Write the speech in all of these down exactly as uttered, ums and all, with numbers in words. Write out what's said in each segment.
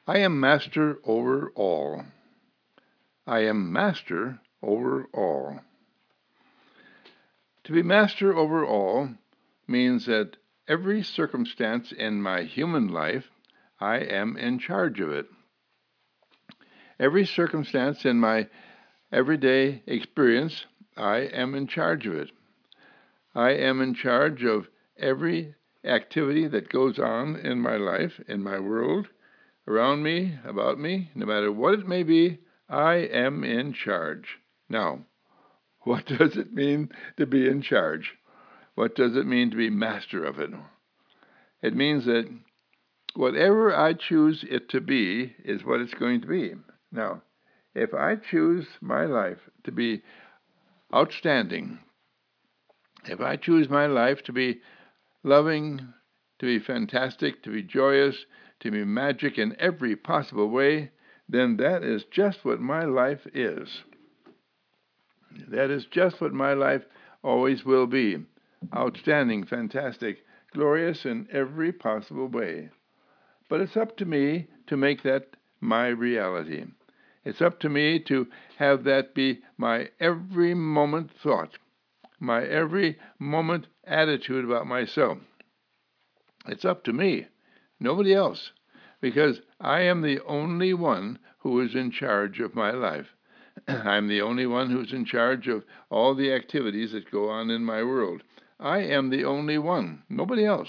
I am master over all. I am master over all. To be master over all means that every circumstance in my human life, I am in charge of it. Every circumstance in my everyday experience, I am in charge of it. I am in charge of every activity that goes on in my life, in my world, around me, about me, no matter what it may be, I am in charge. Now, what does it mean to be in charge? What does it mean to be master of it? It means that whatever I choose it to be is what it's going to be. Now, if I choose my life to be outstanding, if I choose my life to be loving, to be fantastic, to be joyous, to be magic in every possible way, then that is just what my life is. That is just what my life always will be. Outstanding, fantastic, glorious in every possible way. But it's up to me to make that my reality. It's up to me to have that be my every moment thought, my every moment attitude about myself. It's up to me, nobody else, because I am the only one who is in charge of my life. I'm the only one who's in charge of all the activities that go on in my world. I am the only one, nobody else.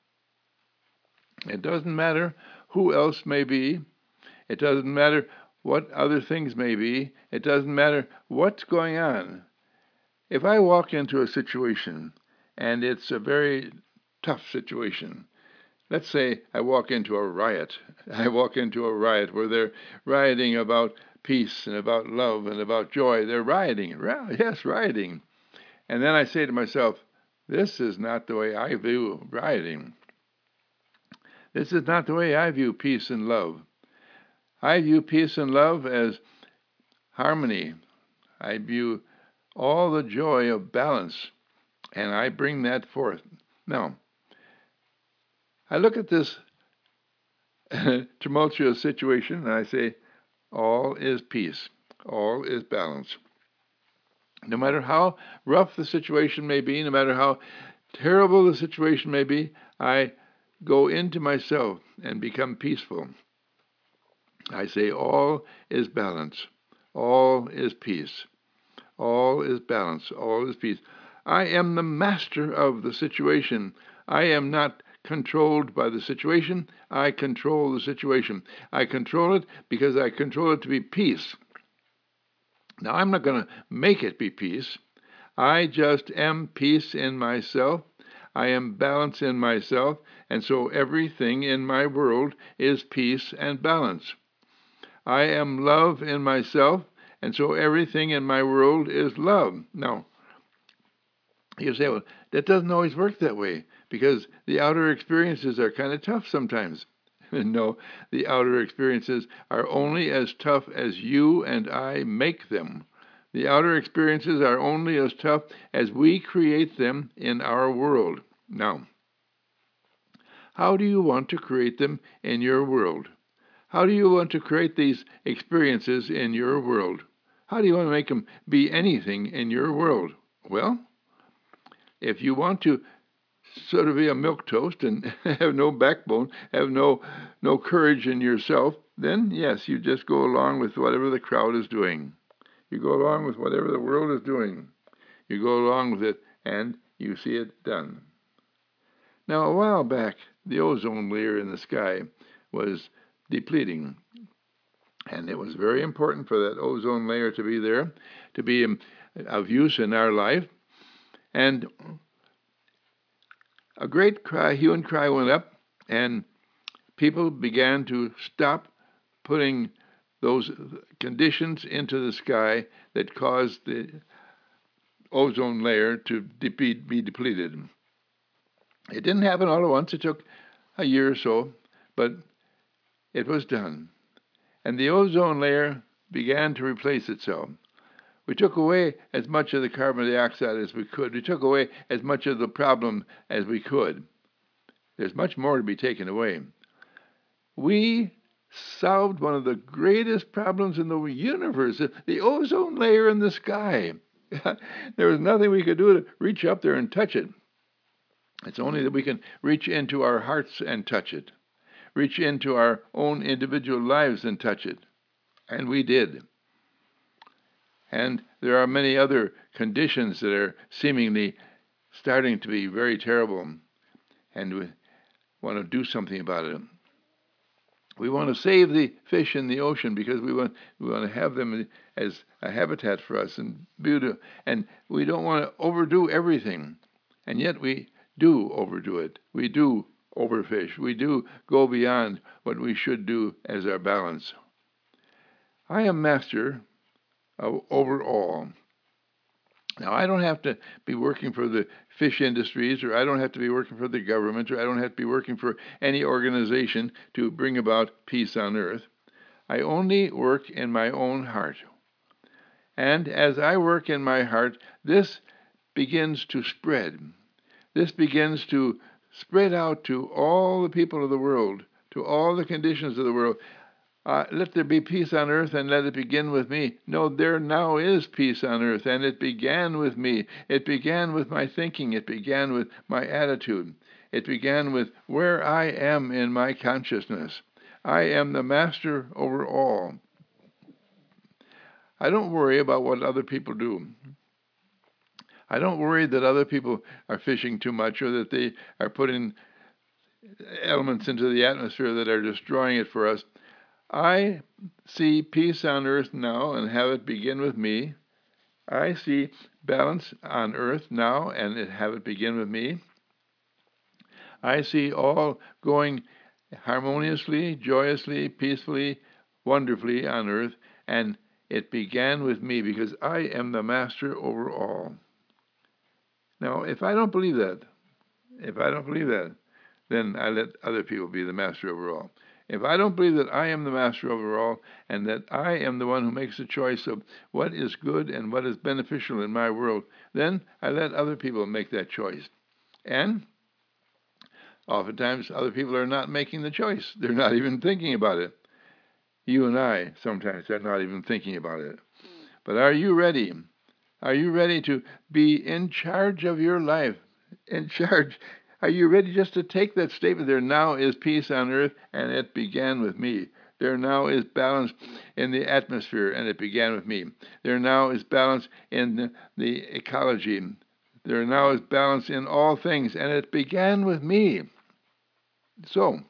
It doesn't matter who else may be. It doesn't matter what other things may be. It doesn't matter what's going on. If I walk into a situation and it's a very tough situation, let's say I walk into a riot. I walk into a riot where they're rioting about peace and about love and about joy. They're rioting. Yes, rioting. And then I say to myself, this is not the way I view rioting. This is not the way I view peace and love. I view peace and love as harmony. I view all the joy of balance, and I bring that forth. Now, I look at this tumultuous situation, and I say, all is peace. All is balance. No matter how rough the situation may be, no matter how terrible the situation may be, I go into myself and become peaceful. I say, all is balance. All is peace. All is balance. All is peace. I am the master of the situation. I am not controlled by the situation. I control the situation. I control it because I control it to be peace. Now, I'm not going to make it be peace. I just am peace in myself. I am balance in myself, and so everything in my world is peace and balance. I am love in myself, and so everything in my world is love. Now, you say, well, that doesn't always work that way, because the outer experiences are kind of tough sometimes. No, the outer experiences are only as tough as you and I make them. The outer experiences are only as tough as we create them in our world. Now, how do you want to create them in your world? How do you want to create these experiences in your world? How do you want to make them be anything in your world? Well, if you want to sort of be a milquetoast and have no backbone, have no no courage in yourself, then yes, you just go along with whatever the crowd is doing. You go along with whatever the world is doing. You go along with it, and you see it done. Now, a while back, the ozone layer in the sky was depleting, and it was very important for that ozone layer to be there, to be of use in our life. And a great cry, hue and cry went up, and people began to stop putting those conditions into the sky that caused the ozone layer to de- be depleted. It didn't happen all at once. It took a year or so, but it was done. And the ozone layer began to replace itself. We took away as much of the carbon dioxide as we could. We took away as much of the problem as we could. There's much more to be taken away. We solved one of the greatest problems in the universe, the ozone layer in the sky. There was nothing we could do to reach up there and touch it. It's only that we can reach into our hearts and touch it, reach into our own individual lives and touch it. And we did. And there are many other conditions that are seemingly starting to be very terrible, and we want to do something about it. We want to save the fish in the ocean because we want we want to have them as a habitat for us and beauty, and we don't want to overdo everything, and yet we do overdo it. We do overfish. We do go beyond what we should do as our balance. I am master of over all. Now, I don't have to be working for the fish industries, or I don't have to be working for the government, or I don't have to be working for any organization to bring about peace on earth. I only work in my own heart. And as I work in my heart, this begins to spread. This begins to spread out to all the people of the world, to all the conditions of the world. Uh, let there be peace on earth, and let it begin with me. No, there now is peace on earth, and it began with me. It began with my thinking. It began with my attitude. It began with where I am in my consciousness. I am the master over all. I don't worry about what other people do. I don't worry that other people are fishing too much, or that they are putting elements into the atmosphere that are destroying it for us. I see peace on earth now and have it begin with me. I see balance on earth now and it have it begin with me. I see all going harmoniously, joyously, peacefully, wonderfully on earth, and it began with me because I am the master over all. Now, if I don't believe that, if I don't believe that, then I let other people be the master over all. If I don't believe that I am the master over all, and that I am the one who makes the choice of what is good and what is beneficial in my world, then I let other people make that choice. And oftentimes other people are not making the choice. They're not even thinking about it. You and I sometimes are not even thinking about it. But are you ready? Are you ready to be in charge of your life? In charge. Are you ready just to take that statement? There now is peace on earth, and it began with me. There now is balance in the atmosphere, and it began with me. There now is balance in the, the ecology. There now is balance in all things, and it began with me. So,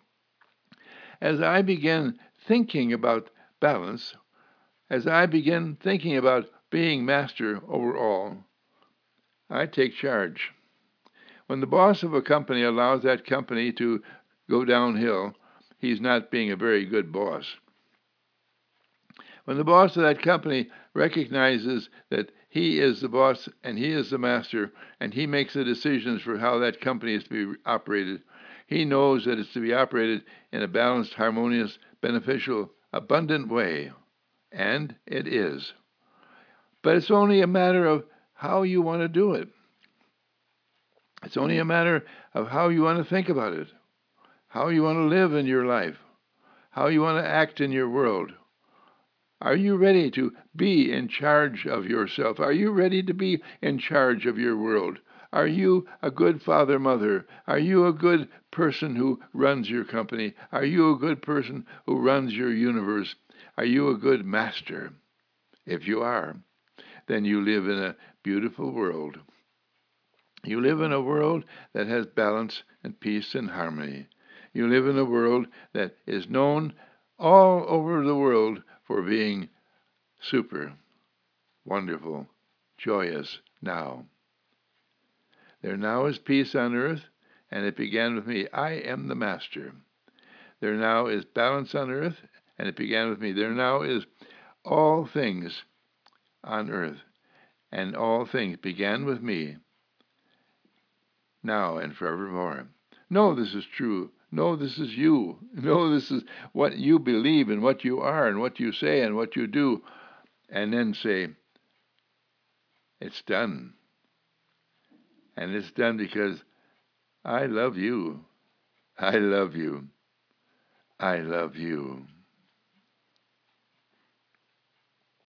as I begin thinking about balance, as I begin thinking about being master over all, I take charge. When the boss of a company allows that company to go downhill, he's not being a very good boss. When the boss of that company recognizes that he is the boss and he is the master, and he makes the decisions for how that company is to be operated, he knows that it's to be operated in a balanced, harmonious, beneficial, abundant way. And it is. But it's only a matter of how you want to do it. It's only a matter of how you want to think about it, how you want to live in your life, how you want to act in your world. Are you ready to be in charge of yourself? Are you ready to be in charge of your world? Are you a good father, mother? Are you a good person who runs your company? Are you a good person who runs your universe? Are you a good master? If you are, then you live in a beautiful world. You live in a world that has balance and peace and harmony. You live in a world that is known all over the world for being super, wonderful, joyous now. There now is peace on earth, and it began with me. I am the master. There now is balance on earth, and it began with me. There now is all things on earth, and all things began with me, now and forevermore. No, this is true. No, this is you. No, this is what you believe and what you are and what you say and what you do. And then say, it's done. And it's done because I love you. I love you. I love you.